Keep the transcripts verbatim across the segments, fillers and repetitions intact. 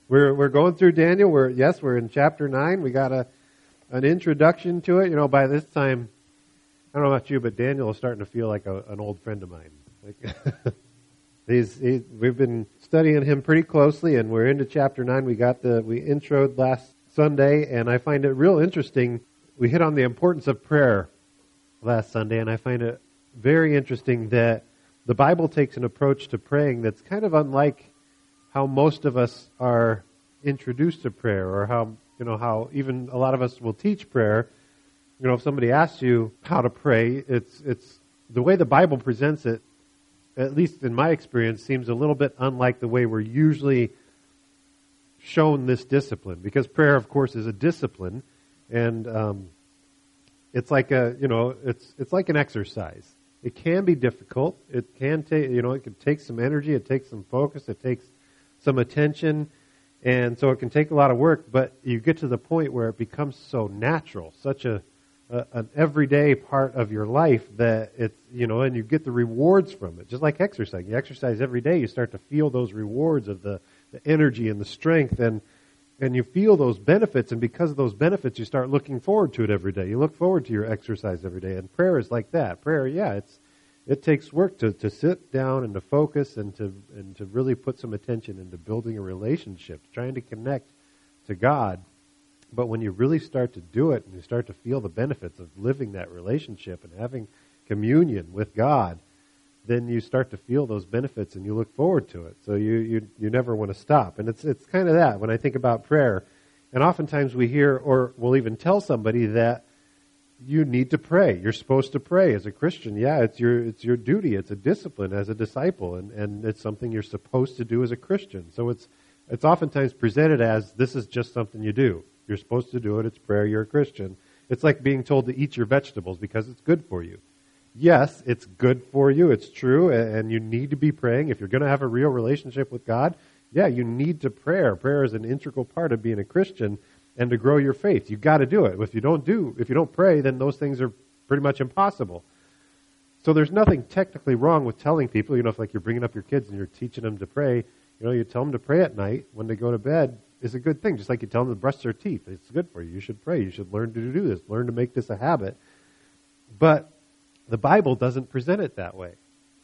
We're we're going through Daniel. We're yes, we're in chapter nine. We got a an introduction to it. You know, by this time, I don't know about you, but Daniel is starting to feel like a, an old friend of mine. Like, he's, he's we've been studying him pretty closely, and we're into chapter nine. We got the we introed last Sunday, and I find it real interesting. We hit on the importance of prayer last Sunday, and I find it very interesting that the Bible takes an approach to praying that's kind of unlike how most of us are introduced to prayer, or how, you know, how even a lot of us will teach prayer. You know, if somebody asks you how to pray, it's it's the way the Bible presents it, at least in my experience, seems a little bit unlike the way we're usually shown this discipline. Because prayer, of course, is a discipline, and um, it's like a, you know, it's it's like an exercise. It can be difficult. It can take, you know, it can take some energy. It takes some focus. It takes some attention, and so it can take a lot of work, but you get to the point where it becomes so natural, such a, a an everyday part of your life that it's, you know, and you get the rewards from it, just like exercise. You exercise every day, you start to feel those rewards of the, the energy and the strength, and and you feel those benefits, and because of those benefits, you start looking forward to it every day. You look forward to your exercise every day, and prayer is like that. Prayer, yeah, it's It takes work to, to sit down and to focus and to and to really put some attention into building a relationship, trying to connect to God. But when you really start to do it and you start to feel the benefits of living that relationship and having communion with God, then you start to feel those benefits and you look forward to it. So you you, you never want to stop. And it's it's kind of that when I think about prayer. And oftentimes we hear, or we'll even tell somebody that you need to pray. You're supposed to pray as a Christian. Yeah, it's your it's your duty. It's a discipline as a disciple, and, and it's something you're supposed to do as a Christian. So it's it's oftentimes presented as this is just something you do. You're supposed to do it. It's prayer. You're a Christian. It's like being told to eat your vegetables because it's good for you. Yes, it's good for you. It's true, and you need to be praying. If you're going to have a real relationship with God, yeah, you need to pray. Prayer is an integral part of being a Christian. And to grow your faith, you've got to do it. If you don't do, if you don't pray, then those things are pretty much impossible. So there's nothing technically wrong with telling people, you know, if like you're bringing up your kids and you're teaching them to pray, you know, you tell them to pray at night when they go to bed is a good thing. Just like you tell them to brush their teeth, it's good for you. You should pray. You should learn to do this. Learn to make this a habit. But the Bible doesn't present it that way.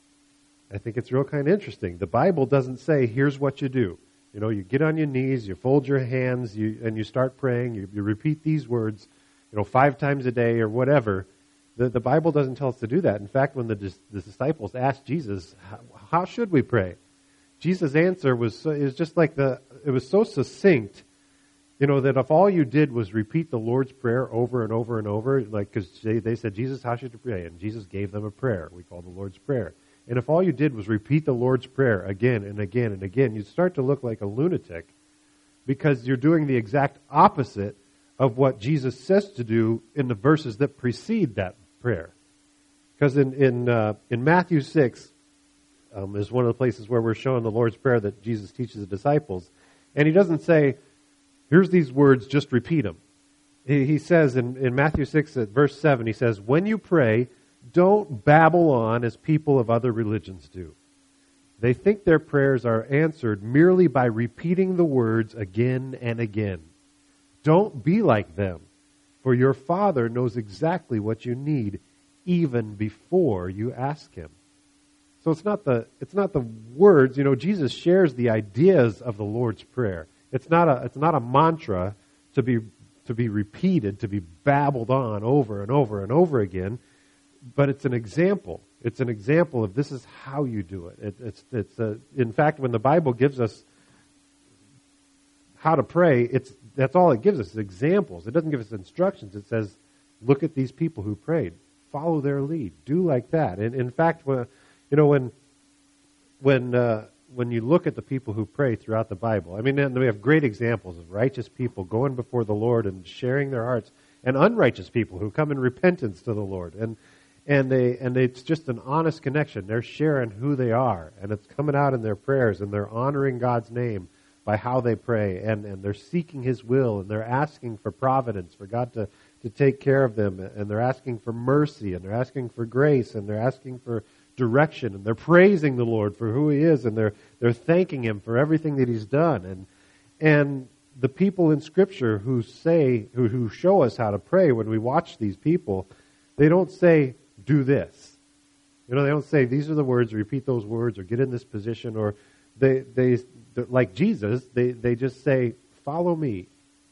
I think it's real kind of interesting. The Bible doesn't say, here's what you do. You know, you get on your knees, you fold your hands, you and you start praying. You, you repeat these words, you know, five times a day or whatever. The, the Bible doesn't tell us to do that. In fact, when the, the disciples asked Jesus, how, how should we pray? Jesus' answer was so, it was just like the it was so succinct, you know, that if all you did was repeat the Lord's Prayer over and over and over, like because they, they said, Jesus, how should you pray? And Jesus gave them a prayer we call the Lord's Prayer. And if all you did was repeat the Lord's Prayer again and again and again, you'd start to look like a lunatic because you're doing the exact opposite of what Jesus says to do in the verses that precede that prayer. Because in in, uh, in Matthew six um, is one of the places where we're showing the Lord's Prayer that Jesus teaches the disciples. And he doesn't say, here's these words, just repeat them. He, he says in, in Matthew six at verse seven, he says, when you pray, don't babble on as people of other religions do. They think their prayers are answered merely by repeating the words again and again. Don't be like them, for your Father knows exactly what you need even before you ask Him. So it's not the it's not the words. You know, Jesus shares the ideas of the Lord's Prayer. It's not a it's not a mantra to be to be repeated, to be babbled on over and over and over again. But it's an example. It's an example of this is how you do it. it it's it's a, in fact, when the Bible gives us how to pray, it's that's all it gives us, examples. It doesn't give us instructions. It says, look at these people who prayed. Follow their lead. Do like that. And in fact, when, you know, when when uh, when you look at the people who pray throughout the Bible, I mean, we have great examples of righteous people going before the Lord and sharing their hearts, and unrighteous people who come in repentance to the Lord. And And they and it's just an honest connection. They're sharing who they are, and it's coming out in their prayers, and they're honoring God's name by how they pray, and, and they're seeking His will, and they're asking for providence, for God to, to take care of them, and they're asking for mercy, and they're asking for grace, and they're asking for direction, and they're praising the Lord for who He is, and they're they're thanking Him for everything that He's done, and And the people in Scripture who say, who, who show us how to pray, when we watch these people, they don't say, do this. You know, they don't say, these are the words, repeat those words, or get in this position, or they, they like Jesus, they, they just say, follow me.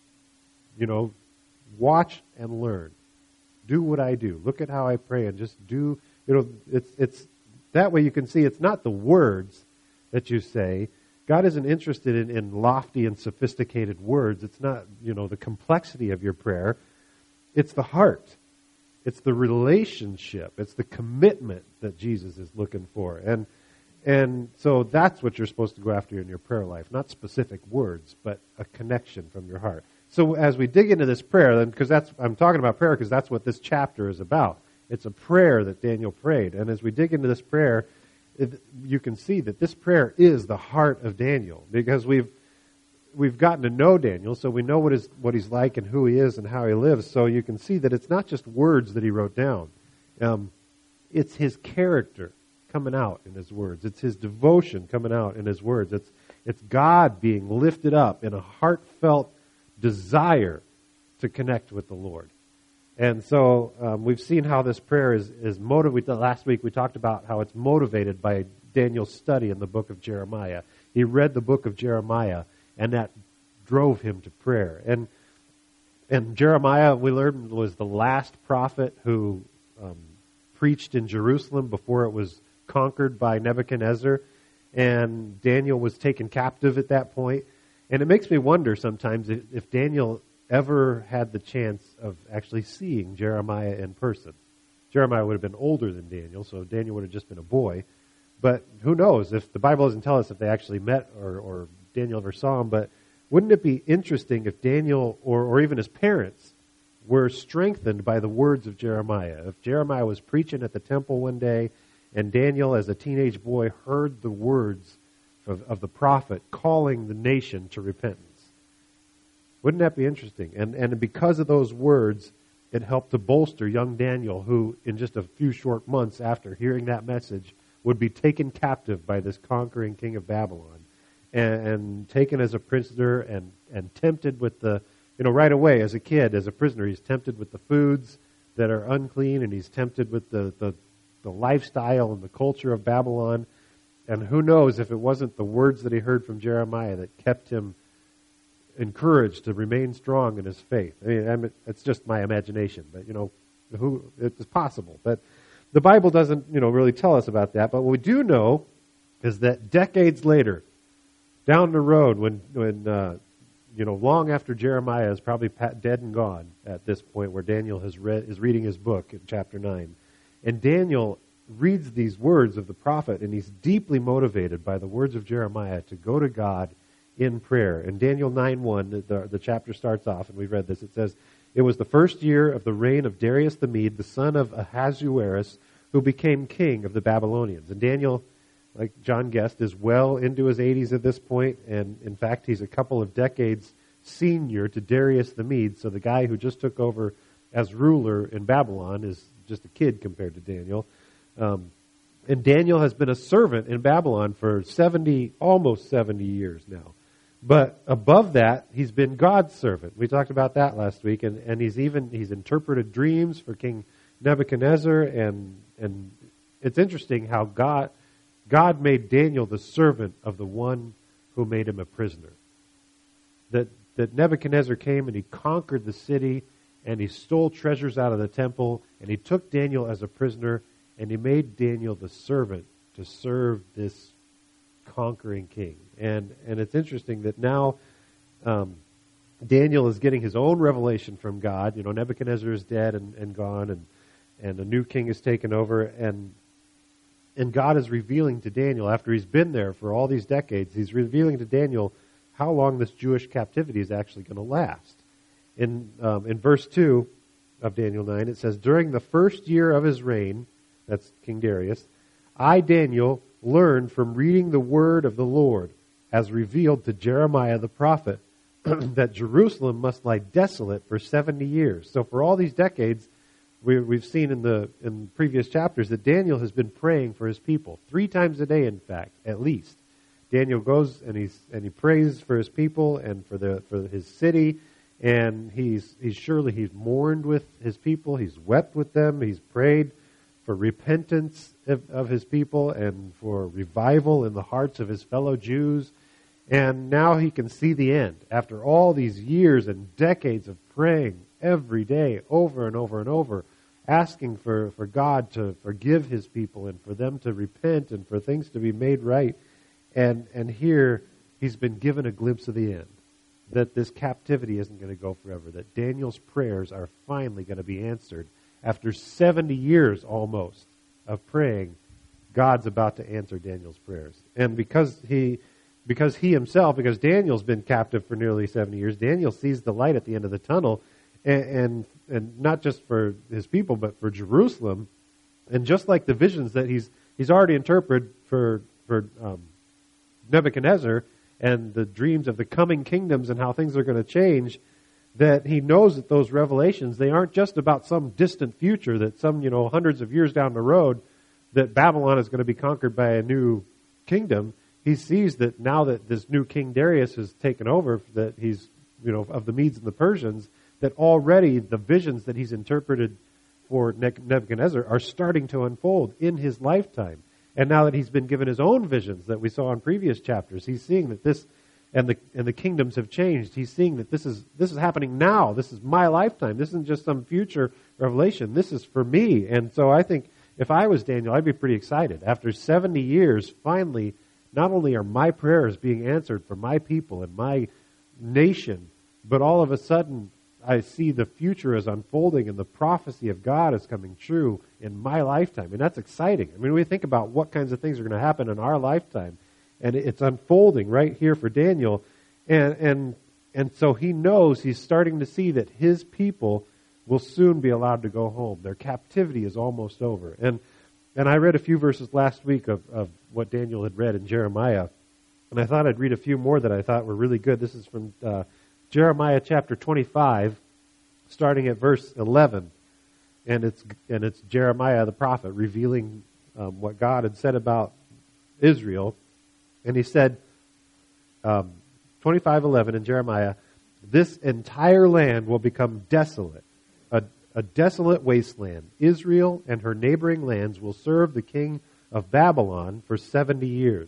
You know, watch and learn. Do what I do. Look at how I pray, and just do, you know, it's, it's, that way you can see it's not the words that you say. God isn't interested in, in lofty and sophisticated words. It's not, you know, the complexity of your prayer. It's the heart. It's the relationship. It's the commitment that Jesus is looking for. And and so that's what you're supposed to go after in your prayer life. Not specific words, but a connection from your heart. So as we dig into this prayer, then, because that's, I'm talking about prayer because that's what this chapter is about. It's a prayer that Daniel prayed. And as we dig into this prayer, it, you can see that this prayer is the heart of Daniel, because we've we've gotten to know Daniel, so we know what is what he's like and who he is and how he lives. So you can see that it's not just words that he wrote down. Um, it's his character coming out in his words. It's his devotion coming out in his words. It's it's God being lifted up in a heartfelt desire to connect with the Lord. And so um, we've seen how this prayer is, is motivated. Last week we talked about how it's motivated by Daniel's study in the book of Jeremiah. He read the book of Jeremiah, and that drove him to prayer. And and Jeremiah, we learned, was the last prophet who um, preached in Jerusalem before it was conquered by Nebuchadnezzar. And Daniel was taken captive at that point. And it makes me wonder sometimes if, if Daniel ever had the chance of actually seeing Jeremiah in person. Jeremiah would have been older than Daniel, so Daniel would have just been a boy. But who knows? If the Bible doesn't tell us if they actually met or, or Daniel ever saw him, but wouldn't it be interesting if Daniel or, or even his parents were strengthened by the words of Jeremiah? If Jeremiah was preaching at the temple one day and Daniel as a teenage boy heard the words of, of the prophet calling the nation to repentance. Wouldn't that be interesting? And and because of those words, it helped to bolster young Daniel, who in just a few short months after hearing that message would be taken captive by this conquering king of Babylon and, and taken as a prisoner and, and tempted with the, you know, right away as a kid, as a prisoner, he's tempted with the foods that are unclean, and he's tempted with the, the, the lifestyle and the culture of Babylon. And who knows if it wasn't the words that he heard from Jeremiah that kept him encouraged to remain strong in his faith. I mean, I mean, it's just my imagination, but you know, who it's possible. But the Bible doesn't, you know, really tell us about that. But what we do know is that decades later, down the road, when when uh, you know, long after Jeremiah is probably dead and gone at this point, where Daniel has read is reading his book in chapter nine, and Daniel reads these words of the prophet, and he's deeply motivated by the words of Jeremiah to go to God in prayer. In Daniel nine one, the, the chapter starts off, and we read this. It says, "It was the first year of the reign of Darius the Mede, the son of Ahasuerus, who became king of the Babylonians." And Daniel, like John guessed, is well into his eighties at this point, and in fact, he's a couple of decades senior to Darius the Mede, so the guy who just took over as ruler in Babylon is just a kid compared to Daniel. Um, and Daniel has been a servant in Babylon for seventy, almost seventy years now. But above that, he's been God's servant. We talked about that last week, and, and he's even he's interpreted dreams for King Nebuchadnezzar, and and it's interesting how God God made Daniel the servant of the one who made him a prisoner. That that Nebuchadnezzar came and he conquered the city, and he stole treasures out of the temple, and he took Daniel as a prisoner, and he made Daniel the servant to serve this conquering king. And and it's interesting that now um, Daniel is getting his own revelation from God. You know, Nebuchadnezzar is dead and, and gone, and and a new king is taken over, and and God is revealing to Daniel, after he's been there for all these decades, he's revealing to Daniel how long this Jewish captivity is actually going to last. In um, in verse two of Daniel nine, it says, "During the first year of his reign," that's King Darius, "I, Daniel, learned from reading the word of the Lord, as revealed to Jeremiah the prophet, that Jerusalem must lie desolate for seventy years." So for all these decades, we, we've seen in the in previous chapters that Daniel has been praying for his people. Three times a day, in fact, at least. Daniel goes and he's and he prays for his people and for the for his city, and he's he's surely he's mourned with his people, he's wept with them, he's prayed for repentance of, of his people and for revival in the hearts of his fellow Jews. And now he can see the end. After all these years and decades of praying every day, over and over and over, asking for, for God to forgive his people and for them to repent and for things to be made right. And, and here he's been given a glimpse of the end. That this captivity isn't going to go forever. That Daniel's prayers are finally going to be answered. After seventy years almost of praying, God's about to answer Daniel's prayers. And because he... Because he himself, because Daniel's been captive for nearly seventy years, Daniel sees the light at the end of the tunnel, and, and and not just for his people, but for Jerusalem. And just like the visions that he's he's already interpreted for for um, Nebuchadnezzar and the dreams of the coming kingdoms and how things are going to change, that he knows that those revelations, they aren't just about some distant future, that some, you know, hundreds of years down the road, that Babylon is going to be conquered by a new kingdom. He sees that now that this new King Darius has taken over, that he's, you know, of the Medes and the Persians, that already the visions that he's interpreted for Nebuchadnezzar are starting to unfold in his lifetime. And now that he's been given his own visions that we saw in previous chapters, he's seeing that this, and the and the kingdoms have changed. He's seeing that this is this is happening now. This is my lifetime. This isn't just some future revelation. This is for me. And so I think if I was Daniel, I'd be pretty excited. After seventy years, finally, not only are my prayers being answered for my people and my nation, but all of a sudden I see the future is unfolding and the prophecy of God is coming true in my lifetime. And that's exciting. I mean, we think about what kinds of things are going to happen in our lifetime, and it's unfolding right here for Daniel. And and and so he knows, he's starting to see that his people will soon be allowed to go home. Their captivity is almost over. And And I read a few verses last week of, of what Daniel had read in Jeremiah, and I thought I'd read a few more that I thought were really good. This is from uh, Jeremiah chapter twenty-five, starting at verse eleven, and it's and it's Jeremiah the prophet revealing um, what God had said about Israel, and he said, um, twenty-five eleven in Jeremiah, "This entire land will become desolate, a A desolate wasteland. Israel and her neighboring lands will serve the king of Babylon for seventy years.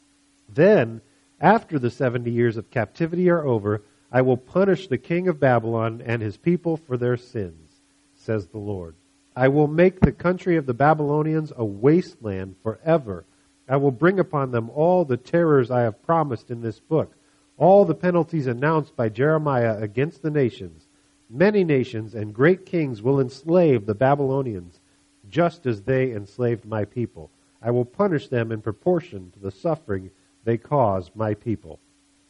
Then, after the seventy years of captivity are over, I will punish the king of Babylon and his people for their sins, says the Lord. I will make the country of the Babylonians a wasteland forever. I will bring upon them all the terrors I have promised in this book, all the penalties announced by Jeremiah against the nations. Many nations and great kings will enslave the Babylonians, just as they enslaved my people. I will punish them in proportion to the suffering they cause my people."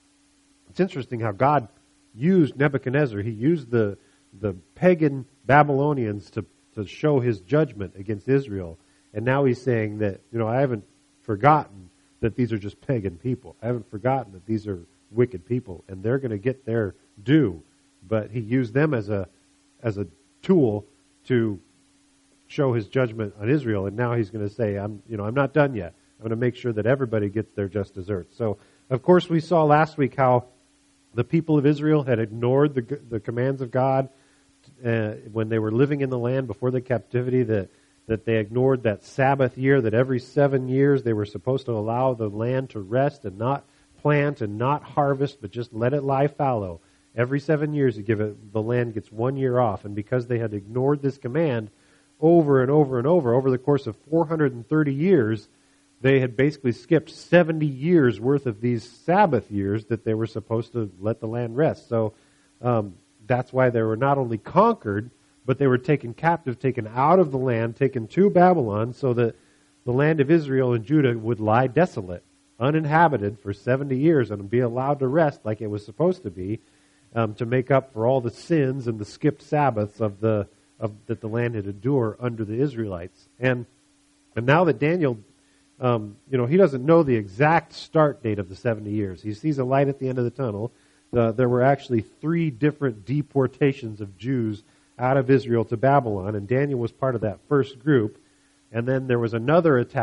It's interesting how God used Nebuchadnezzar. He used the the pagan Babylonians to, to show his judgment against Israel. And now he's saying that, you know, I haven't forgotten that these are just pagan people. I haven't forgotten that these are wicked people, and they're going to get their due. But he used them as a as a tool to show his judgment on Israel, and now he's going to say, "I'm you know I'm not done yet. I'm going to make sure that everybody gets their just desserts." So, of course, we saw last week how the people of Israel had ignored the the commands of God uh, when they were living in the land before the captivity. That that they ignored that Sabbath year. That every seven years they were supposed to allow the land to rest and not plant and not harvest, but just let it lie fallow. Every seven years, you give it, the land gets one year off. And because they had ignored this command over and over and over, over the course of four hundred thirty years, they had basically skipped seventy years worth of these Sabbath years that they were supposed to let the land rest. So um, that's why they were not only conquered, but they were taken captive, taken out of the land, taken to Babylon, so that the land of Israel and Judah would lie desolate, uninhabited for seventy years and be allowed to rest like it was supposed to be. Um, to make up for all the sins and the skipped Sabbaths of the of that the land had endured under the Israelites. And and now that Daniel, um, you know, he doesn't know the exact start date of the seventy years. He sees a light at the end of the tunnel. Uh, there were actually three different deportations of Jews out of Israel to Babylon, and Daniel was part of that first group. And then there was another attack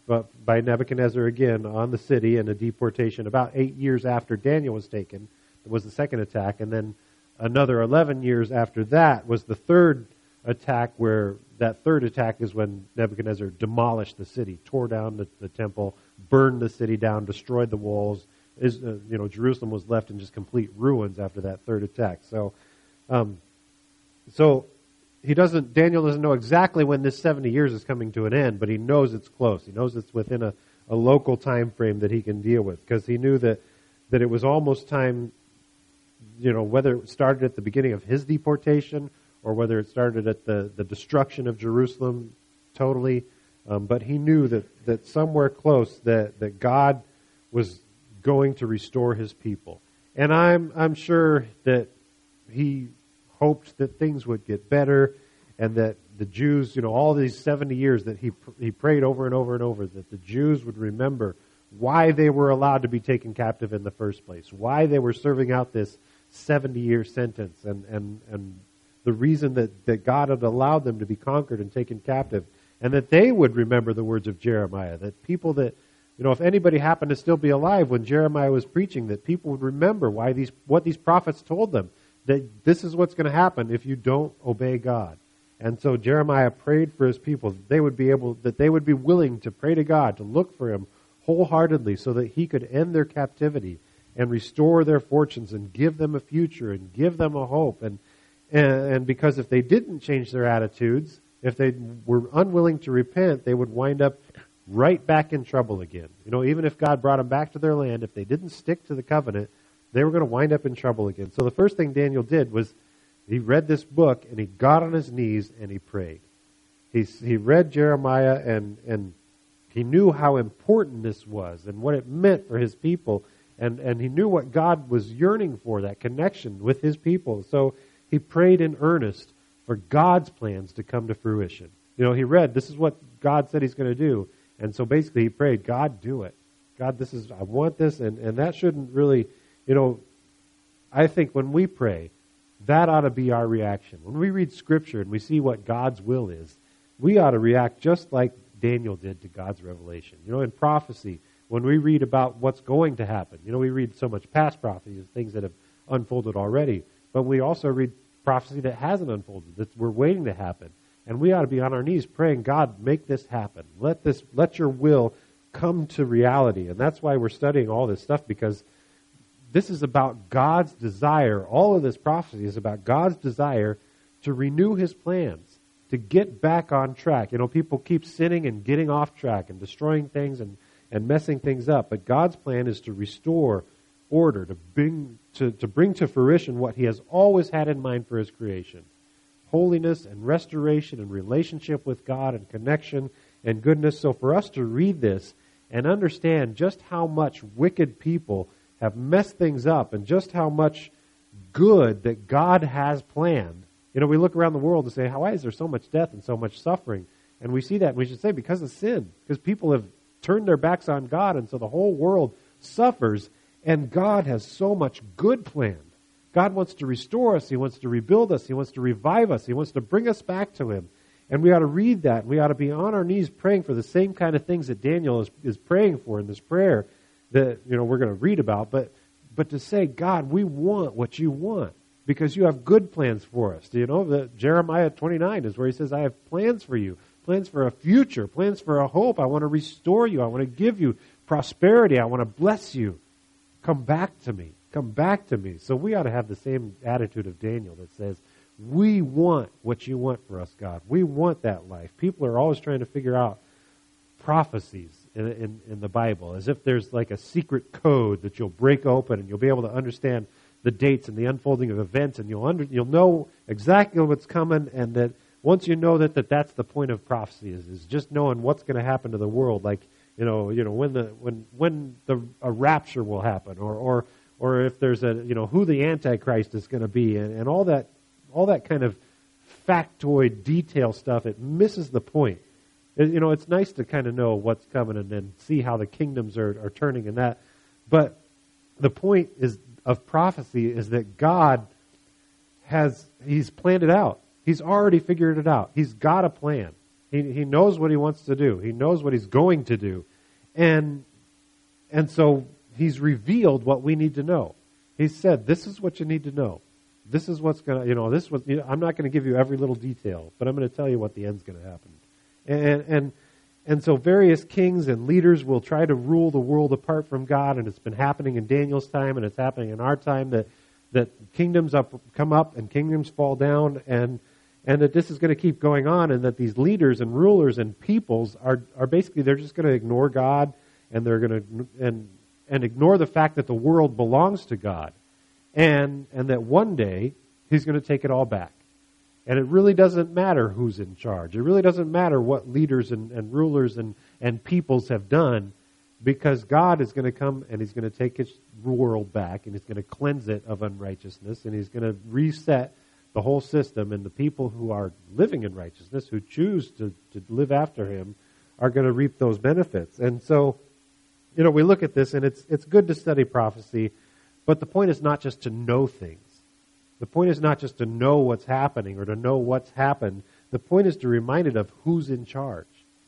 by Nebuchadnezzar again on the city and a deportation about eight years after Daniel was taken. It was the second attack, and then another eleven years after that was the third attack, where that third attack is when Nebuchadnezzar demolished the city, tore down the, the temple, burned the city down, destroyed the walls. Is, uh, you know, Jerusalem was left in just complete ruins after that third attack. So, um, so he doesn't. Daniel doesn't know exactly when this seventy years is coming to an end, but he knows it's close. He knows it's within a, a local time frame that he can deal with, because he knew that that it was almost time. You know, whether it started at the beginning of his deportation or whether it started at the, the destruction of Jerusalem totally, um, but he knew that, that somewhere close that, that God was going to restore his people. And I'm I'm sure that he hoped that things would get better, and that the Jews, you know, all these seventy years that he he prayed over and over and over, that the Jews would remember why they were allowed to be taken captive in the first place, why they were serving out this seventy-year sentence, and, and, and the reason that, that God had allowed them to be conquered and taken captive, and that they would remember the words of Jeremiah, that people that, you know, if anybody happened to still be alive when Jeremiah was preaching, that people would remember why these what these prophets told them, that this is what's going to happen if you don't obey God. And so Jeremiah prayed for his people that they would be able, that they would be willing to pray to God, to look for him wholeheartedly, so that he could end their captivity and restore their fortunes and give them a future and give them a hope. And, and and because if they didn't change their attitudes, if they were unwilling to repent, they would wind up right back in trouble again. You know, even if God brought them back to their land, if they didn't stick to the covenant, they were going to wind up in trouble again. So the first thing Daniel did was he read this book and he got on his knees and he prayed. He he read Jeremiah, and and he knew how important this was and what it meant for his people. And, and he knew what God was yearning for, that connection with his people. So he prayed in earnest for God's plans to come to fruition. You know, he read, this is what God said he's going to do. And so basically he prayed, God, do it. God, this is, I want this. And, and that shouldn't really, you know, I think when we pray, that ought to be our reaction. When we read Scripture and we see what God's will is, we ought to react just like Daniel did to God's revelation. You know, in prophecy, when we read about what's going to happen, you know, we read so much past prophecy, things that have unfolded already, but we also read prophecy that hasn't unfolded, that we're waiting to happen. And we ought to be on our knees praying, God, make this happen. Let this, let your will come to reality. And that's why we're studying all this stuff, because this is about God's desire. All of this prophecy is about God's desire to renew his plans, to get back on track. You know, people keep sinning and getting off track and destroying things and and messing things up. But God's plan is to restore order, to bring to, to bring to fruition what he has always had in mind for his creation. Holiness and restoration and relationship with God and connection and goodness. So for us to read this and understand just how much wicked people have messed things up and just how much good that God has planned. You know, we look around the world and say, why is there so much death and so much suffering? And we see that, and we should say because of sin, because people have turned their backs on God, and so the whole world suffers, and God has so much good planned. God wants to restore us. He wants to rebuild us. He wants to revive us. He wants to bring us back to him. And we ought to read that. We ought to be on our knees praying for the same kind of things that Daniel is, is praying for in this prayer that, you know, we're going to read about. But but to say, God, we want what you want because you have good plans for us. Do you know that Jeremiah twenty-nine is where he says, I have plans for you. Plans for a future, plans for a hope. I want to restore you. I want to give you prosperity. I want to bless you. Come back to me. Come back to me. So we ought to have the same attitude of Daniel that says, we want what you want for us, God. We want that life. People are always trying to figure out prophecies in, in, in the Bible, as if there's like a secret code that you'll break open and you'll be able to understand the dates and the unfolding of events, and you'll under, you'll know exactly what's coming, and that once you know that, that that's the point of prophecy, is, is just knowing what's going to happen to the world, like, you know, you know, when the when when the a rapture will happen, or or or if there's a, you know, who the Antichrist is going to be, and, and all that all that kind of factoid detail stuff. It misses the point. It, you know, it's nice to kind of know what's coming and then see how the kingdoms are, are turning and that. But the point is of prophecy is that God has He's planned it out. He's already figured it out. He's got a plan. He, he knows what he wants to do. He knows what he's going to do. And, and so he's revealed what we need to know. He said, this is what you need to know. This is what's going to, you know, this was, you know, I'm not going to give you every little detail, but I'm going to tell you what the end's going to happen. And, and, and so various kings and leaders will try to rule the world apart from God, and it's been happening in Daniel's time, and it's happening in our time, that, that kingdoms up, come up and kingdoms fall down, and, and that this is going to keep going on, and that these leaders and rulers and peoples are, are basically, they're just going to ignore God, and they're going to, and, and ignore the fact that the world belongs to God. And and that one day, he's going to take it all back. And it really doesn't matter who's in charge. It really doesn't matter what leaders and, and rulers and, and peoples have done, because God is going to come and he's going to take his world back, and he's going to cleanse it of unrighteousness, and he's going to reset the whole system, and the people who are living in righteousness, who choose to, to live after him, are going to reap those benefits. And so, you know, we look at this, and it's it's good to study prophecy. But the point is not just to know things. The point is not just to know what's happening or to know what's happened. The point is to be reminded of who's in charge.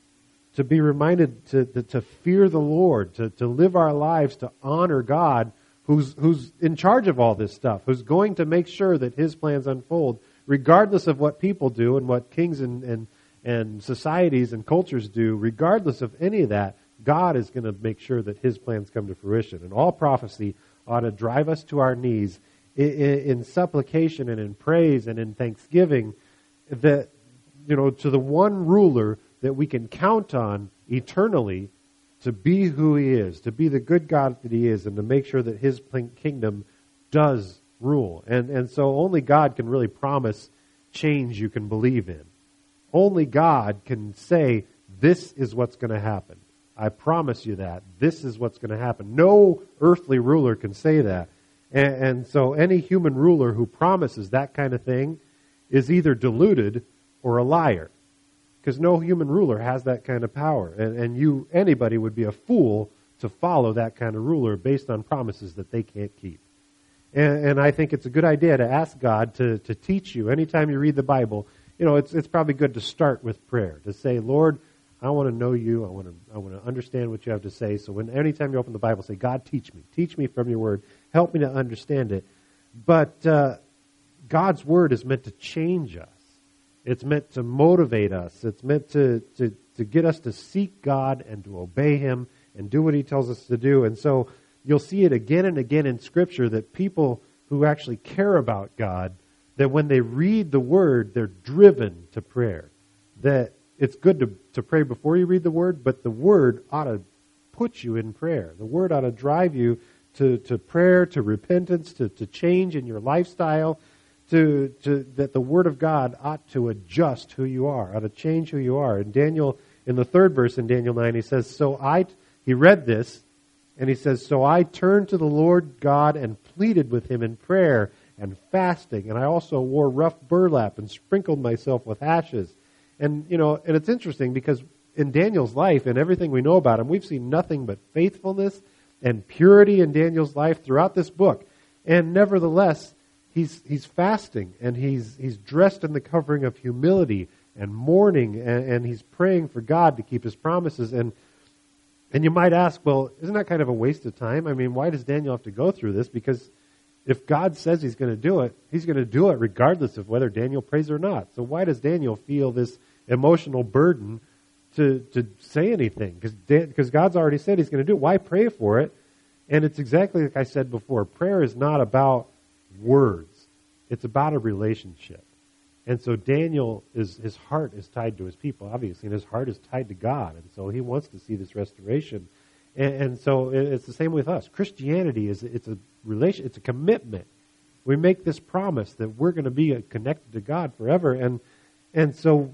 To be reminded to, to, to fear the Lord, to, to live our lives, to honor God, who's, who's in charge of all this stuff, who's going to make sure that his plans unfold, regardless of what people do and what kings and, and, and societies and cultures do. Regardless of any of that, God is going to make sure that his plans come to fruition. And all prophecy ought to drive us to our knees in, in, in supplication and in praise and in thanksgiving, that, you know, to the one ruler that we can count on eternally to be who he is, to be the good God that he is, and to make sure that his kingdom does rule. And, and so only God can really promise change you can believe in. Only God can say, this is what's going to happen. I promise you that. This is what's going to happen. No earthly ruler can say that. And, and so any human ruler who promises that kind of thing is either deluded or a liar. Because no human ruler has that kind of power. And, and you, anybody would be a fool to follow that kind of ruler based on promises that they can't keep. And, and I think it's a good idea to ask God to, to teach you. Anytime you read the Bible, you know, it's, it's probably good to start with prayer. To say, Lord, I want to know you. I want to I want to understand what you have to say. So when anytime you open the Bible, say, God, teach me. Teach me from your word. Help me to understand it. But uh, God's word is meant to change us. It's meant to motivate us. It's meant to, to, to get us to seek God and to obey him and do what he tells us to do. And so you'll see it again and again in Scripture that people who actually care about God, that when they read the word, they're driven to prayer. That it's good to, to pray before you read the word, but the word ought to put you in prayer. The word ought to drive you to, to prayer, to repentance, to, to change in your lifestyle, to, to that the word of God ought to adjust who you are, ought to change who you are. And Daniel, in the third verse in Daniel nine, he says, so I, he read this, and he says, so I turned to the Lord God and pleaded with him in prayer and fasting, and I also wore rough burlap and sprinkled myself with ashes. And, you know, and it's interesting because in Daniel's life and everything we know about him, we've seen nothing but faithfulness and purity in Daniel's life throughout this book. And nevertheless, he's he's fasting, and he's he's dressed in the covering of humility and mourning, and, and he's praying for God to keep his promises. And and you might ask, well, isn't that kind of a waste of time? I mean, why does Daniel have to go through this? Because if God says he's going to do it, he's going to do it regardless of whether Daniel prays or not. So why does Daniel feel this emotional burden to to say anything? Because because God's already said he's going to do it. Why pray for it? And it's exactly like I said before. Prayer is not about words. It's about a relationship. And so Daniel, is his heart is tied to his people, obviously, and his heart is tied to God. And so he wants to see this restoration. And, and so it's the same with us. Christianity is it's a relation. It's a commitment. We make this promise that we're going to be connected to God forever. And and so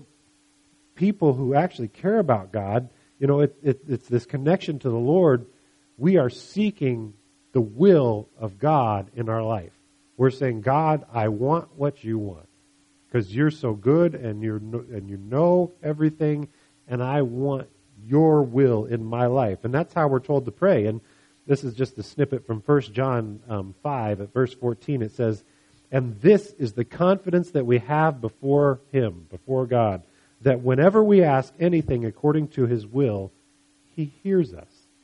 people who actually care about God, you know, it, it, it's this connection to the Lord. We are seeking the will of God in our life. We're saying, God, I want what you want because you're so good and you're and you know everything, and I want your will in my life. And that's how we're told to pray. And this is just a snippet from First John um, five at verse fourteen. It says, and this is the confidence that we have before him, before God, that whenever we ask anything according to his will, he hears us.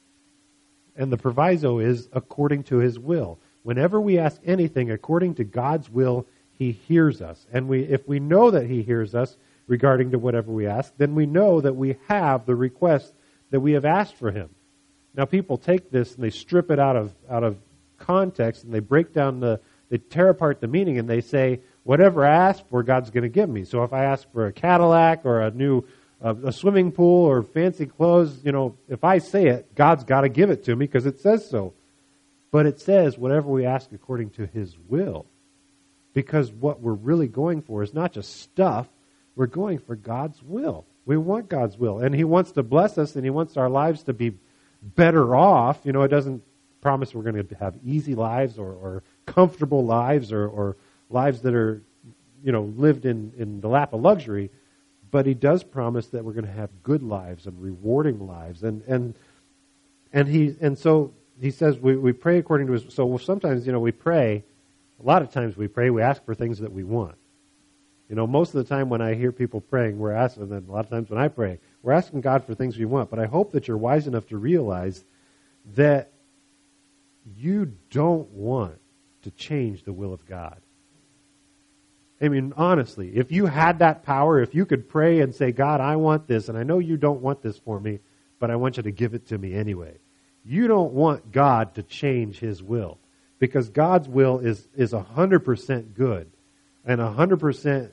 And the proviso is according to his will. Whenever we ask anything according to God's will, he hears us. And we, if we know that he hears us regarding to whatever we ask, then we know that we have the request that we have asked for him. Now people take this and they strip it out of out of context and they break down the, they tear apart the meaning and they say, whatever I ask for, God's going to give me. So if I ask for a Cadillac or a new uh, a swimming pool or fancy clothes, you know, if I say it, God's got to give it to me because it says so. But it says whatever we ask according to his will. Because what we're really going for is not just stuff, we're going for God's will. We want God's will. And he wants to bless us and he wants our lives to be better off. You know, it doesn't promise we're going to have easy lives or, or comfortable lives or, or lives that are, you know, lived in, in the lap of luxury. But he does promise that we're going to have good lives and rewarding lives. And and and he and so he says we, we pray according to his. So sometimes, you know, we pray. A lot of times we pray, we ask for things that we want. You know, most of the time when I hear people praying, we're asking, and a lot of times when I pray, we're asking God for things we want. But I hope that you're wise enough to realize that you don't want to change the will of God. I mean, honestly, if you had that power, if you could pray and say, God, I want this, and I know you don't want this for me, but I want you to give it to me anyway. You don't want God to change his will. Because God's will is is one hundred percent good and one hundred percent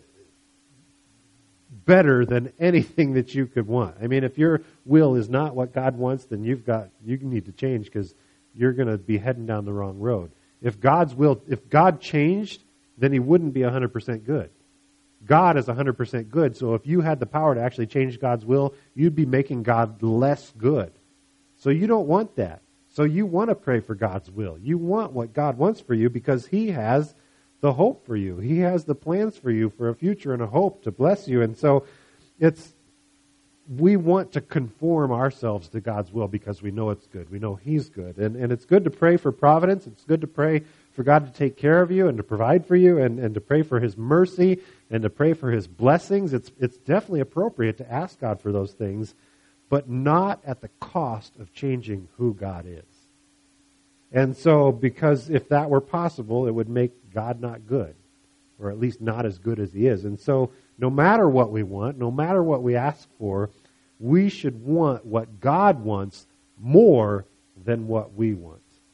better than anything that you could want. I mean, if your will is not what God wants, then you've got you need to change because you're going to be heading down the wrong road. If God's will, if God changed, then he wouldn't be one hundred percent good. God is one hundred percent good, so if you had the power to actually change God's will, you'd be making God less good. So you don't want that. So you want to pray for God's will. You want what God wants for you because he has the hope for you. He has the plans for you for a future and a hope to bless you. And so it's we want to conform ourselves to God's will because we know it's good. We know he's good. And, and it's good to pray for providence. It's good to pray for God to take care of you and to provide for you and, and to pray for his mercy and to pray for his blessings. It's it's definitely appropriate to ask God for those things, but not at the cost of changing who God is. And so, because if that were possible, it would make God not good, or at least not as good as he is. And so, no matter what we want, no matter what we ask for, we should want what God wants more than what we want.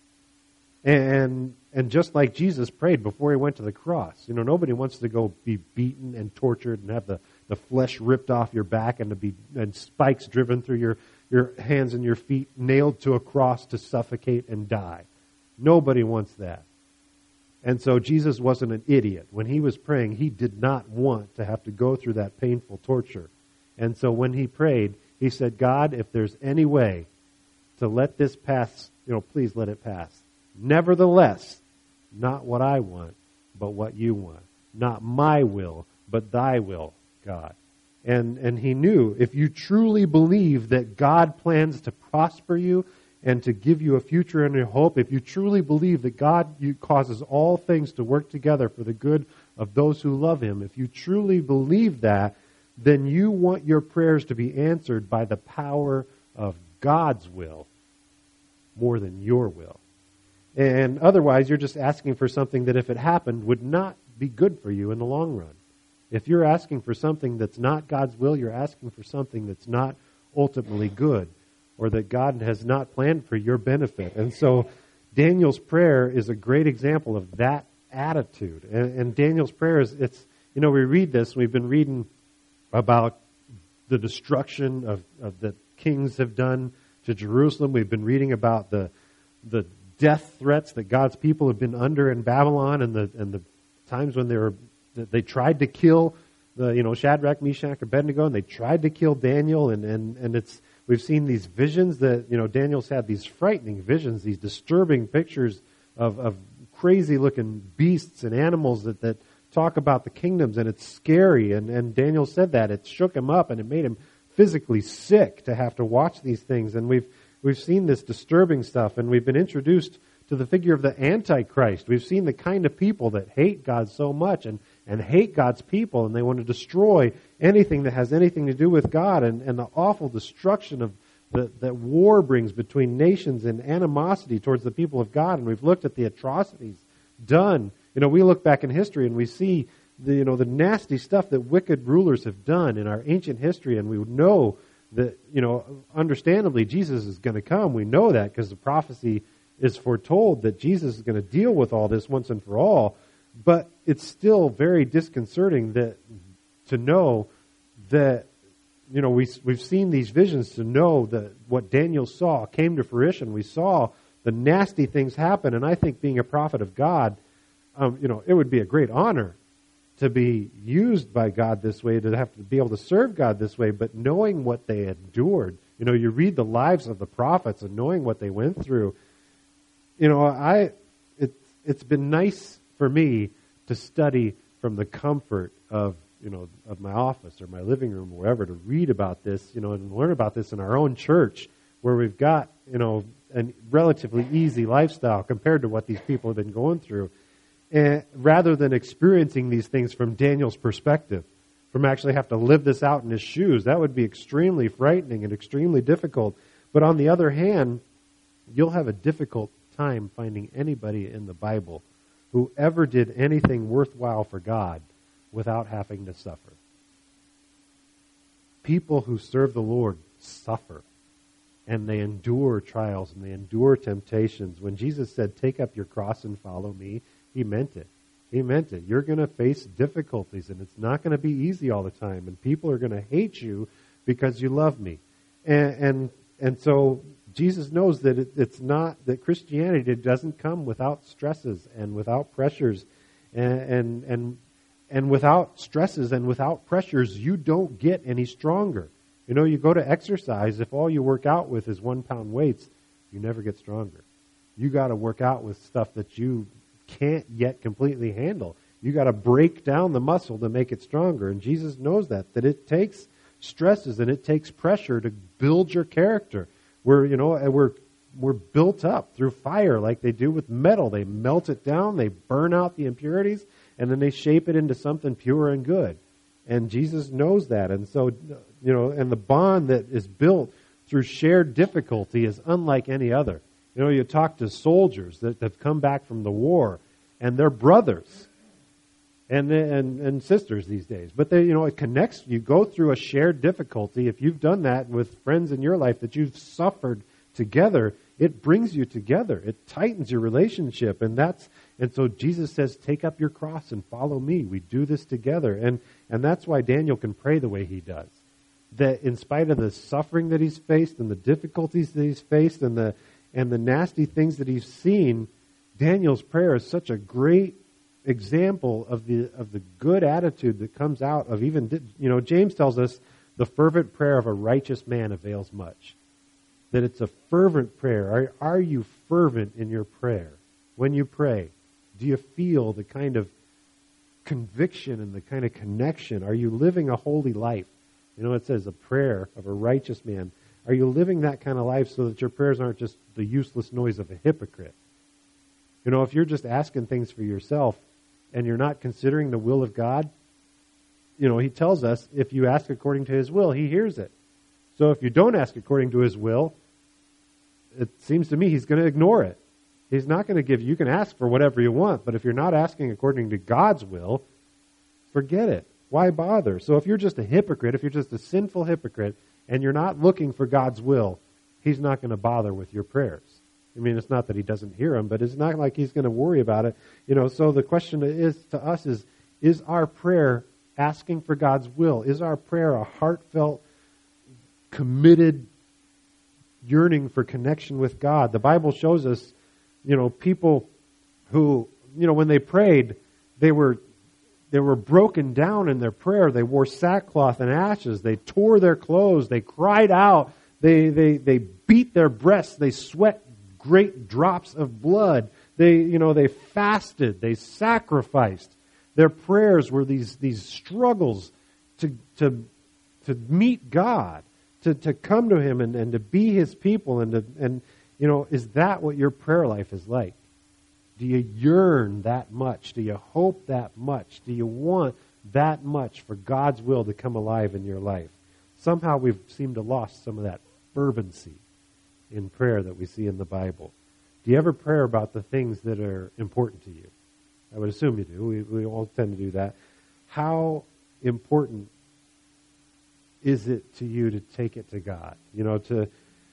And and just like Jesus prayed before he went to the cross, you know, nobody wants to go be beaten and tortured and have the, the flesh ripped off your back and to be and spikes driven through your, your hands and your feet, nailed to a cross to suffocate and die. Nobody wants that. And so Jesus wasn't an idiot. When he was praying, he did not want to have to go through that painful torture. And so when he prayed, he said, God, if there's any way to let this pass, you know, please let it pass. Nevertheless, not what I want, but what you want. Not my will, but thy will, God. And and he knew if you truly believe that God plans to prosper you and to give you a future and a hope, if you truly believe that God you, causes all things to work together for the good of those who love him, if you truly believe that, then you want your prayers to be answered by the power of God's will more than your will. And otherwise, you're just asking for something that if it happened would not be good for you in the long run. If you're asking for something that's not God's will, you're asking for something that's not ultimately good or that God has not planned for your benefit. And so Daniel's prayer is a great example of that attitude. And, and Daniel's prayer is, it's, you know, we read this, we've been reading about the destruction of, of that kings have done to Jerusalem. We've been reading about the the death threats that God's people have been under in Babylon, and the and the times when they were they tried to kill the you know Shadrach, Meshach, Abednego, and they tried to kill Daniel, and and and it's we've seen these visions that you know Daniel's had these frightening visions, these disturbing pictures of of crazy looking beasts and animals that that talk about the kingdoms, and it's scary. And and Daniel said that it shook him up and it made him physically sick to have to watch these things. And we've We've seen this disturbing stuff, and we've been introduced to the figure of the Antichrist. We've seen the kind of people that hate God so much and, and hate God's people, and they want to destroy anything that has anything to do with God, and, and the awful destruction of, that, that war brings between nations and animosity towards the people of God. And we've looked at the atrocities done. You know, we look back in history and we see the, you know, the nasty stuff that wicked rulers have done in our ancient history, and we know that, you know, understandably Jesus is going to come. We know that because the prophecy is foretold that Jesus is going to deal with all this once and for all. But it's still very disconcerting that to know that, you know, we, we've seen these visions to know that what Daniel saw came to fruition. We saw the nasty things happen, and I think being a prophet of God, um, you know, it would be a great honor to be used by God this way, to have to be able to serve God this way, but knowing what they endured. You know, you read the lives of the prophets and knowing what they went through. You know, I it, it's been nice for me to study from the comfort of, you know, of my office or my living room or wherever, to read about this, you know, and learn about this in our own church, where we've got, you know, a relatively easy lifestyle compared to what these people have been going through. And rather than experiencing these things from Daniel's perspective, from actually have to live this out in his shoes, that would be extremely frightening and extremely difficult. But on the other hand, you'll have a difficult time finding anybody in the Bible who ever did anything worthwhile for God without having to suffer. People who serve the Lord suffer, and they endure trials and they endure temptations. When Jesus said, "Take up your cross and follow me," He meant it. He meant it. You're going to face difficulties, and it's not going to be easy all the time, and people are going to hate you because you love me. And and, and so Jesus knows that it, it's not, that Christianity doesn't come without stresses and without pressures, and, and and and without stresses and without pressures, you don't get any stronger. You know, you go to exercise, if all you work out with is one pound weights, you never get stronger. You got to work out with stuff that you can't yet completely handle. You got to break down the muscle to make it stronger. And Jesus knows that, that it takes stresses and it takes pressure to build your character. We're, you know, we're, we're built up through fire like they do with metal. They melt it down, they burn out the impurities, and then they shape it into something pure and good. And Jesus knows that. And so, you know, and the bond that is built through shared difficulty is unlike any other. You know, you talk to soldiers that have come back from the war, and they're brothers and and and sisters these days. But they, you know, it connects. You go through a shared difficulty. If you've done that with friends in your life that you've suffered together, it brings you together. It tightens your relationship, and that's and so Jesus says, "Take up your cross and follow me." We do this together, and and that's why Daniel can pray the way he does. That in spite of the suffering that he's faced and the difficulties that he's faced and the and the nasty things that he's seen, Daniel's prayer is such a great example of the of the good attitude that comes out of even, you know, James tells us the fervent prayer of a righteous man avails much. That it's a fervent prayer. Are, are you fervent in your prayer? When you pray, do you feel the kind of conviction and the kind of connection? Are you living a holy life? You know, it says a prayer of a righteous man. Are you living that kind of life so that your prayers aren't just the useless noise of a hypocrite? You know, if you're just asking things for yourself and you're not considering the will of God, you know, he tells us if you ask according to his will, he hears it. So if you don't ask according to his will, it seems to me he's going to ignore it. He's not going to give you, you can ask for whatever you want, but if you're not asking according to God's will, forget it. Why bother? So if you're just a hypocrite, if you're just a sinful hypocrite, and you're not looking for God's will, he's not going to bother with your prayers. I mean, it's not that he doesn't hear them, but it's not like he's going to worry about it. You know, so the question is to us is, is our prayer asking for God's will? Is our prayer a heartfelt, committed yearning for connection with God? The Bible shows us, you know, people who, you know, when they prayed, they were They were broken down in their prayer. They wore sackcloth and ashes. They tore their clothes. They cried out. They they they beat their breasts. They sweat great drops of blood. They you know they fasted. They sacrificed. Their prayers were these these struggles to to to meet God, to to come to Him and, and to be His people. And to, and you know, is that what your prayer life is like? Do you yearn that much? Do you hope that much? Do you want that much for God's will to come alive in your life? Somehow we've seemed to lost some of that fervency in prayer that we see in the Bible. Do you ever pray about the things that are important to you? I would assume you do. We, we all tend to do that. How important is it to you to take it to God? You know, to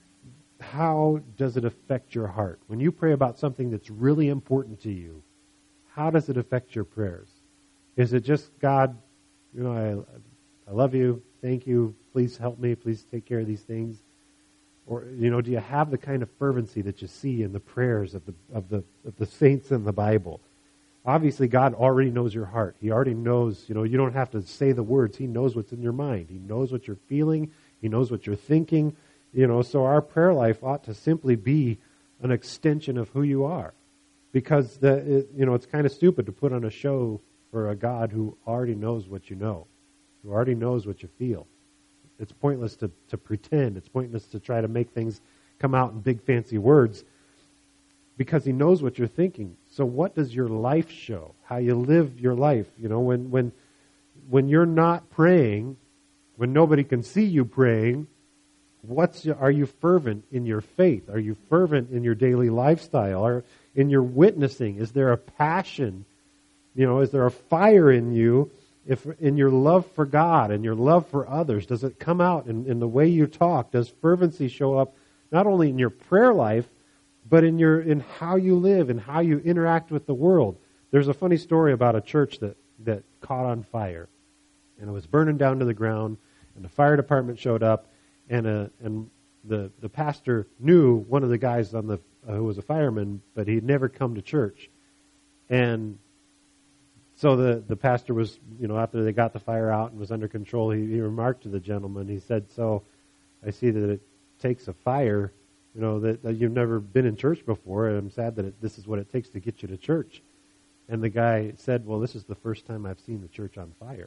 how does it affect your heart? When you pray about something that's really important to you, how does it affect your prayers? Is it just, God, you know, I, I love you, thank you, please help me, please take care of these things? Or, you know, do you have the kind of fervency that you see in the prayers of the of the of the saints in the Bible? Obviously, God already knows your heart. He already knows, you know, you don't have to say the words. He knows what's in your mind. He knows what you're feeling. He knows what you're thinking. You know, so our prayer life ought to simply be an extension of who you are. Because, the, it, you know, it's kind of stupid to put on a show for a God who already knows what you know, who already knows what you feel. It's pointless to, to pretend. It's pointless to try to make things come out in big fancy words because he knows what you're thinking. So what does your life show? How you live your life? You know, when when when you're not praying, when nobody can see you praying, what's your, are you fervent in your faith? Are you fervent in your daily lifestyle? Or in your witnessing? Is there a passion? You know, is there a fire in you? If in your love for God and your love for others, does it come out in, in the way you talk? Does fervency show up not only in your prayer life, but in your in how you live and how you interact with the world? There's a funny story about a church that, that caught on fire, and it was burning down to the ground, and the fire department showed up, and a, and the the pastor knew one of the guys on the uh, who was a fireman, but he'd never come to church, and so the, the pastor was, you know, after they got the fire out and was under control, he, he remarked to the gentleman, he said, so I see that it takes a fire, you know, that, that you've never been in church before, and I'm sad that it, this is what it takes to get you to church. And the guy said, well, this is the first time I've seen the church on fire.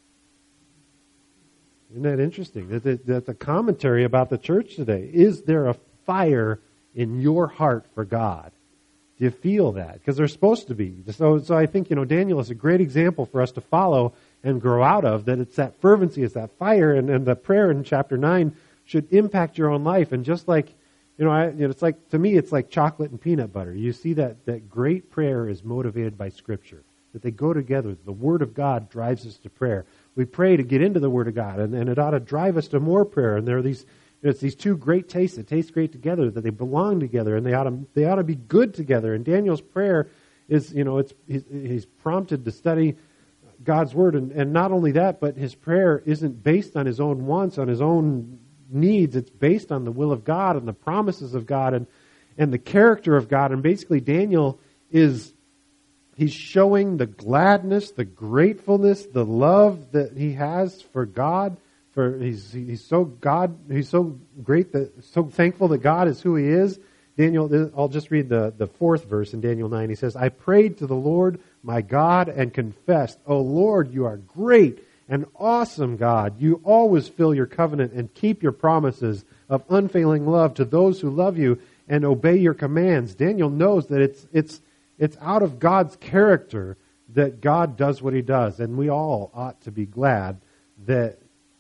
Isn't that interesting? That, that, that's a commentary about the church today. Is there a fire in your heart for God? Do you feel that? Because they're supposed to be. So, so I think, you know, Daniel is a great example for us to follow and grow out of, that it's that fervency, it's that fire, and, and the prayer in chapter nine should impact your own life. And just like, you know, I, you know, it's like, to me, it's like chocolate and peanut butter. You see that, that great prayer is motivated by Scripture, that they go together. The Word of God drives us to prayer. We pray to get into the Word of God, and, and it ought to drive us to more prayer. And there are these It's these two great tastes that taste great together, that they belong together, and they ought to they ought to be good together. And Daniel's prayer is, you know, it's he's, he's prompted to study God's Word, and, and not only that, but his prayer isn't based on his own wants, on his own needs. It's based on the will of God and the promises of God and and the character of God. And basically, Daniel is he's showing the gladness, the gratefulness, the love that he has for God. For he's he's so God he's so great that so thankful that God is who he is. Daniel, I'll just read the, the fourth verse in Daniel nine. He says, I prayed to the Lord my God and confessed, O Lord, you are great and awesome God. You always fill your covenant and keep your promises of unfailing love to those who love you and obey your commands. Daniel knows that it's it's it's out of God's character that God does what he does, and we all ought to be glad that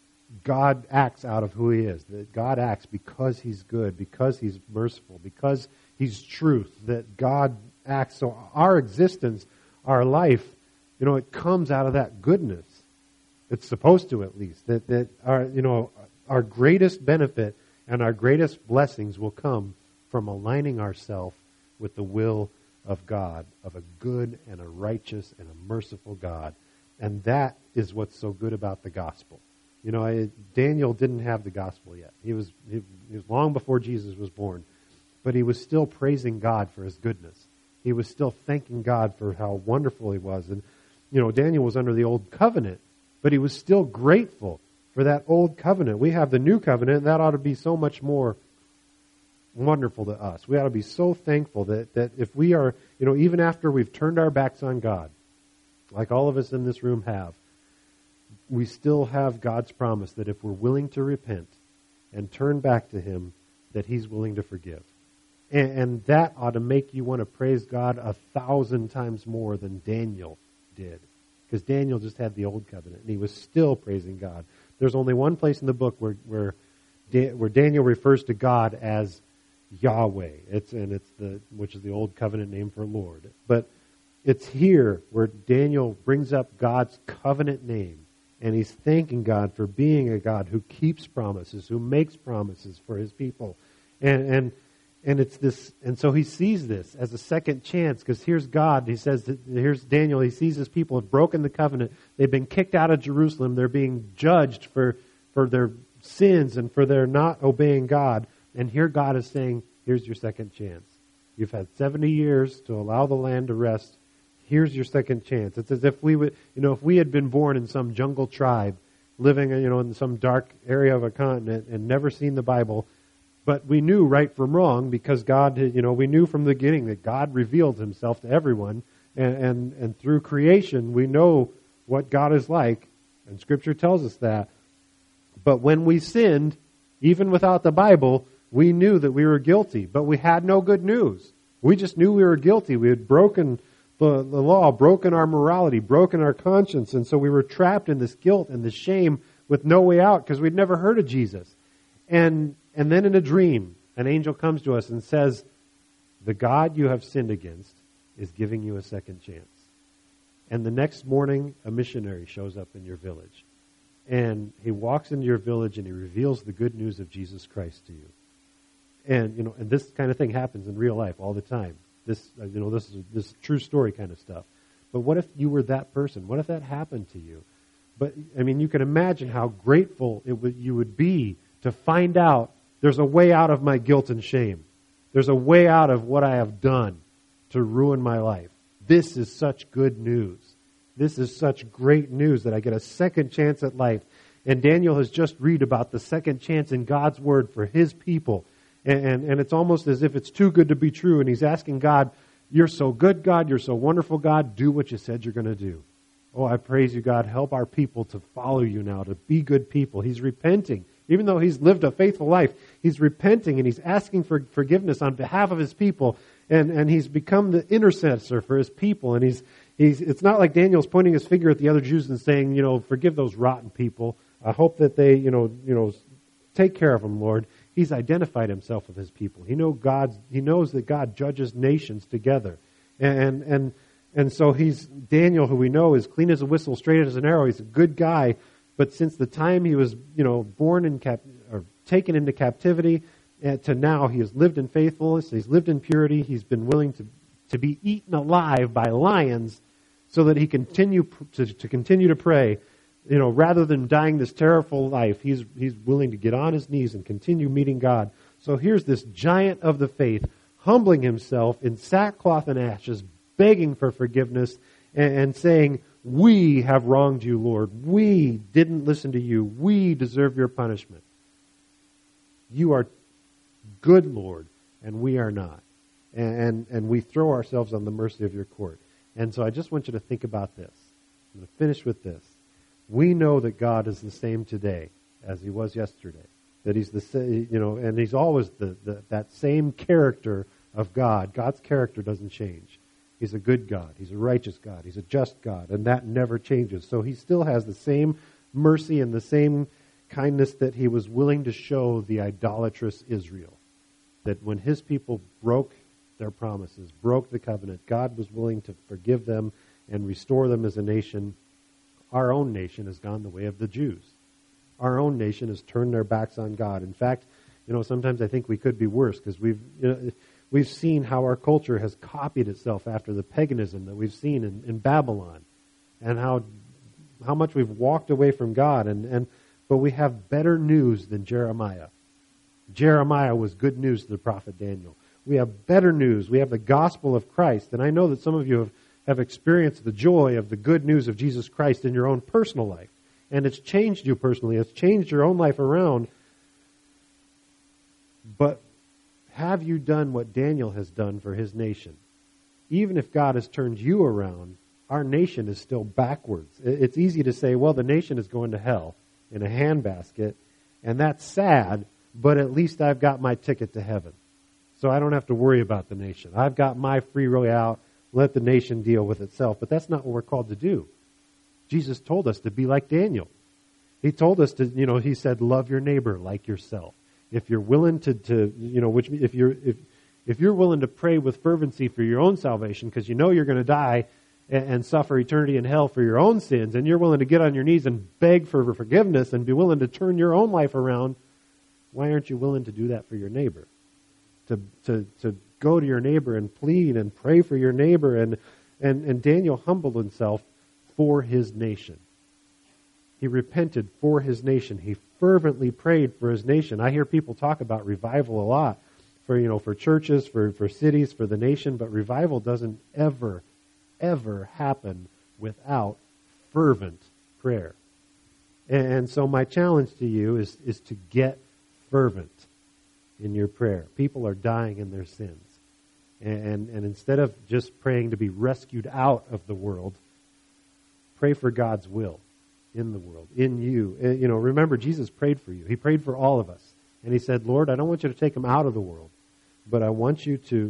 God acts out of who he is, that God acts because he's good, because he's merciful, because he's truth, that God acts. So our existence, our life, you know, it comes out of that goodness. It's supposed to, at least, that, that our, you know, our greatest benefit and our greatest blessings will come from aligning ourselves with the will of God, of a good and a righteous and a merciful God. And that is what's so good about the gospel. You know, I, Daniel didn't have the gospel yet. He was, he, he was long before Jesus was born. But he was still praising God for his goodness. He was still thanking God for how wonderful he was. And, you know, Daniel was under the old covenant, but he was still grateful for that old covenant. We have the new covenant, and that ought to be so much more wonderful to us. We ought to be so thankful that, that if we are, you know, even after we've turned our backs on God, like all of us in this room have, we still have God's promise that if we're willing to repent and turn back to him, that he's willing to forgive. And, and that ought to make you want to praise God a thousand times more than Daniel did. Because Daniel just had the old covenant, and he was still praising God. There's only one place in the book where, where Da- where Daniel refers to God as Yahweh. It's and it's the which is the old covenant name for Lord. But it's here where Daniel brings up God's covenant name, and he's thanking God for being a God who keeps promises, who makes promises for his people. And and and it's this and so he sees this as a second chance, because here's God, he says that, here's Daniel, he sees his people have broken the covenant. They've been kicked out of Jerusalem. They're being judged for for their sins and for their not obeying God. And here God is saying, here's your second chance. You've had seventy years to allow the land to rest. Here's your second chance. It's as if we would, you know, if we had been born in some jungle tribe, living, you know, in some dark area of a continent and never seen the Bible, but we knew right from wrong because God, you know, we knew from the beginning that God revealed himself to everyone. And, and, and through creation, we know what God is like. And Scripture tells us that. But when we sinned, even without the Bible, we knew that we were guilty, but we had no good news. We just knew we were guilty. We had broken the, the law, broken our morality, broken our conscience, and so we were trapped in this guilt and this shame with no way out because we'd never heard of Jesus. And and then in a dream, an angel comes to us and says, the God you have sinned against is giving you a second chance. And the next morning, a missionary shows up in your village. And he walks into your village and he reveals the good news of Jesus Christ to you. And, you know, and this kind of thing happens in real life all the time. This, you know, this is this true story kind of stuff. But what if you were that person? What if that happened to you? But, I mean, you can imagine how grateful it would, you would be to find out there's a way out of my guilt and shame. There's a way out of what I have done to ruin my life. This is such good news. This is such great news that I get a second chance at life. And Daniel has just read about the second chance in God's word for his people. And, and, and it's almost as if it's too good to be true. And he's asking God, you're so good, God. You're so wonderful, God. Do what you said you're going to do. Oh, I praise you, God. Help our people to follow you now, to be good people. He's repenting. Even though he's lived a faithful life, he's repenting and he's asking for forgiveness on behalf of his people. And, and he's become the intercessor for his people. And he's, he's, it's not like Daniel's pointing his finger at the other Jews and saying, you know, forgive those rotten people. I hope that they, you know, you know, take care of them, Lord. He's identified himself with his people. He know God's, he knows that God judges nations together. And, and, and so he's, Daniel, who we know is clean as a whistle, straight as an arrow. He's a good guy. But since the time he was, you know, born in cap or taken into captivity uh, to now, he has lived in faithfulness. He's lived in purity. He's been willing to, to be eaten alive by lions so that he continue pr- to, to continue to pray. You know, rather than dying this terrible life, he's he's willing to get on his knees and continue meeting God. So here's this giant of the faith humbling himself in sackcloth and ashes, begging for forgiveness and, and saying, we have wronged you, Lord. We didn't listen to you. We deserve your punishment. You are good, Lord, and we are not. And, and, and we throw ourselves on the mercy of your court. And so I just want you to think about this. I'm going to finish with this. We know that God is the same today as he was yesterday. That he's the same, you know, and he's always the, the that same character of God. God's character doesn't change. He's a good God. He's a righteous God. He's a just God. And that never changes. So he still has the same mercy and the same kindness that he was willing to show the idolatrous Israel. That when his people broke their promises, broke the covenant, God was willing to forgive them and restore them as a nation. Our own nation has gone the way of the Jews. Our own nation has turned their backs on God. In fact, you know, sometimes I think we could be worse because we've, you know, we've seen how our culture has copied itself after the paganism that we've seen in, in Babylon, and how how much we've walked away from God. And, and but we have better news than Jeremiah. Jeremiah was good news to the prophet Daniel. We have better news. We have the gospel of Christ. And I know that some of you have, have experienced the joy of the good news of Jesus Christ in your own personal life. And it's changed you personally. It's changed your own life around. But have you done what Daniel has done for his nation? Even if God has turned you around, our nation is still backwards. It's easy to say, well, the nation is going to hell in a handbasket, and that's sad, but at least I've got my ticket to heaven. So I don't have to worry about the nation. I've got my free way out. Let the nation deal with itself. But that's not what we're called to do. Jesus told us to be like Daniel. He told us to, you know, he said, love your neighbor like yourself. If you're willing to, to you know, which if you're if if you're willing to pray with fervency for your own salvation, because you know you're going to die and, and suffer eternity in hell for your own sins, and you're willing to get on your knees and beg for forgiveness and be willing to turn your own life around, why aren't you willing to do that for your neighbor? To to to go to your neighbor and plead and pray for your neighbor, and and, and Daniel humbled himself for his nation. He repented for his nation. He fervently prayed for his nation. I hear people talk about revival a lot for, you know, for churches, for, for cities, for the nation, but revival doesn't ever, ever happen without fervent prayer. And, and so my challenge to you is, is to get fervent in your prayer. People are dying in their sins. And, and instead of just praying to be rescued out of the world, pray for God's will in the world, in you. You know, remember, Jesus prayed for you. He prayed for all of us. And he said, Lord, I don't want you to take them out of the world, but I want you to,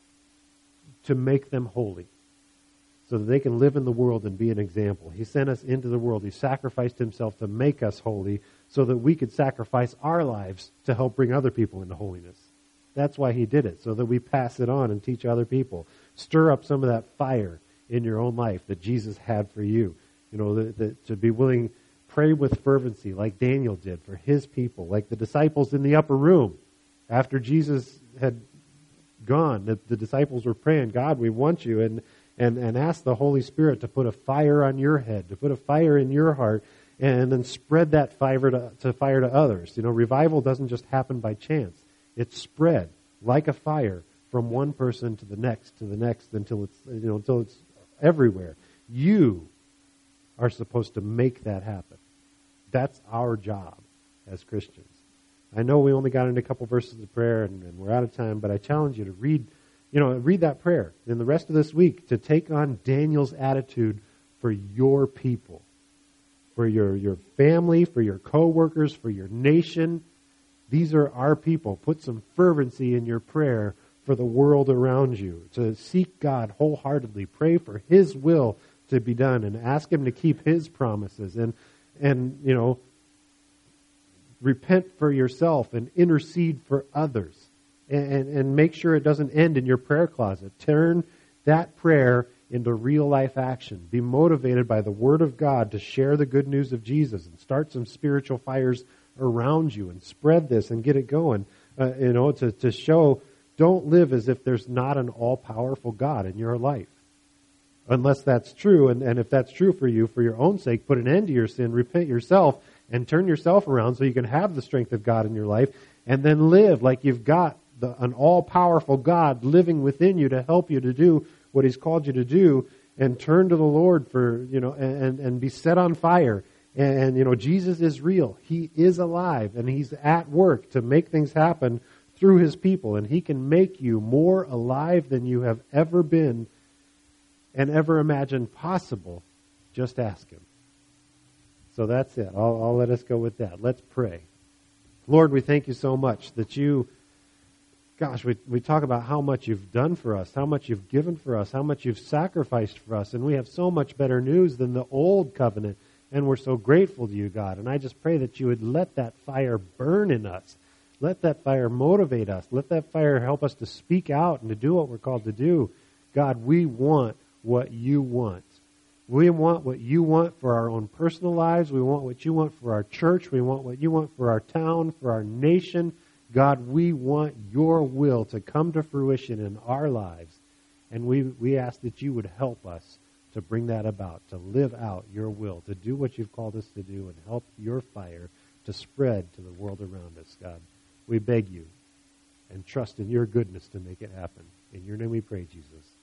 to make them holy so that they can live in the world and be an example. He sent us into the world. He sacrificed himself to make us holy so that we could sacrifice our lives to help bring other people into holiness. That's why he did it, so that we pass it on and teach other people. Stir up some of that fire in your own life that Jesus had for you. You know, the, the, to be willing, pray with fervency like Daniel did for his people, like the disciples in the upper room. After Jesus had gone, the, the disciples were praying, God, we want you, and, and, and ask the Holy Spirit to put a fire on your head, to put a fire in your heart, and then spread that fire to, to fire to others. You know, revival doesn't just happen by chance. It's spread like a fire from one person to the next, to the next, until it's, you know, until it's everywhere. You are supposed to make that happen. That's our job as Christians. I know we only got into a couple verses of prayer and, and we're out of time, but I challenge you to read, you know, read that prayer in the rest of this week to take on Daniel's attitude for your people, for your, your family, for your co-workers, for your nation. These are our people. Put some fervency in your prayer for the world around you, to seek God wholeheartedly. Pray for his will to be done and ask him to keep his promises, and, and, you know, repent for yourself and intercede for others, and, and, and make sure it doesn't end in your prayer closet. Turn that prayer into real life action. Be motivated by the Word of God to share the good news of Jesus and start some spiritual fires around you and spread this and get it going. Uh, you know, to, to show, don't live as if there's not an all-powerful God in your life. Unless that's true, and, and if that's true for you, for your own sake, put an end to your sin, repent yourself, and turn yourself around so you can have the strength of God in your life, and then live like you've got the, an all-powerful God living within you to help you to do what he's called you to do, and turn to the Lord for, you know, and, and be set on fire. And, and, you know, Jesus is real. He is alive, and he's at work to make things happen through his people, and he can make you more alive than you have ever been and ever imagined possible. Just ask him. So that's it. I'll, I'll let us go with that. Let's pray. Lord, we thank you so much that you, gosh, we, we talk about how much you've done for us, how much you've given for us, how much you've sacrificed for us, and we have so much better news than the old covenant, and we're so grateful to you, God. And I just pray that you would let that fire burn in us. Let that fire motivate us. Let that fire help us to speak out and to do what we're called to do. God, we want what you want. We want what you want for our own personal lives. We want what you want for our church. We want what you want for our town, for our nation. God, we want your will to come to fruition in our lives. And we, we ask that you would help us to bring that about, to live out your will, to do what you've called us to do, and help your fire to spread to the world around us, God. We beg you and trust in your goodness to make it happen. In your name we pray, Jesus.